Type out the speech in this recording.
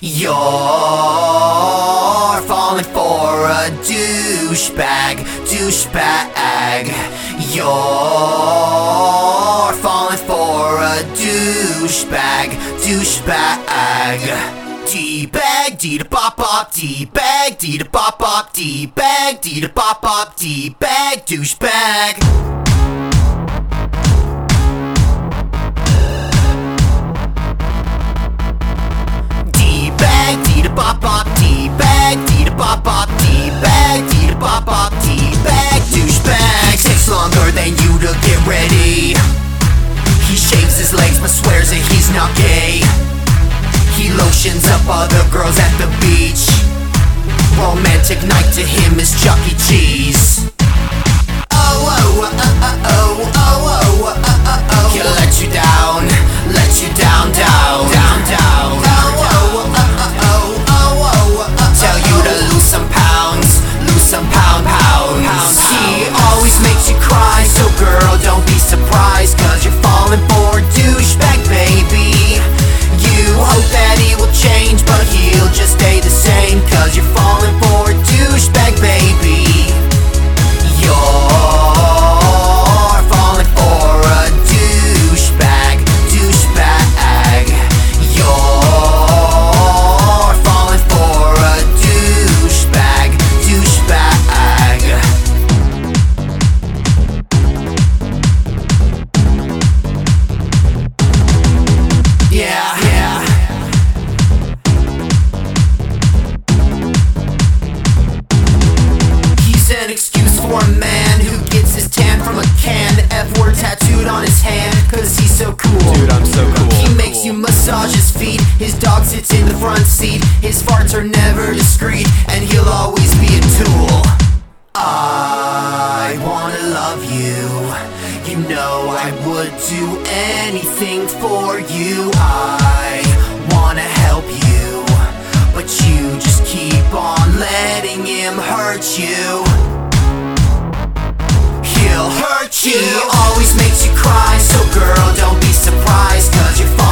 You're falling for a douchebag, douchebag. You're falling for a douchebag, douchebag. D-bag, D-da-bop-bop, D-bag, D-da-bop-bop, D-bag, D-da-bop-bop, D-bag, douchebag. D-da-bop-bop, D-bag, D-da-bop-bop, D-bag, D-da-bop-bop, D-bag, douchebag. Takes longer than you to get ready. He shaves his legs but swears that he's not gay. He lotions up other girls at the beach. Romantic night to him is Chuck E. Cheese. He'll let you down, down, down, down. Tell you to lose some pounds, pounds. He always makes you cry, so girl, don't be surprised, 'cause you're falling for a douchebag, baby. You hope that he will change, but he'll just stay the same, 'cause you're falling for a douchebag, baby. You're falling for a douchebag, douchebag. You're falling for a douchebag, douchebag. Yeah. He's an excuse for a man who gets his tan from a can. The F-word tattooed on his hand, 'cause he's so cool. Dude, I'm so cool. He makes you massage his feet. His dog sits in the front seat. His farts are never discreet, and he'll always be a tool. I wanna love you. You know I would do anything for you. I wanna help you, but you just keep on letting him hurt you. He'll hurt you. He always makes you cry, so girl, don't be surprised, 'cause you're falling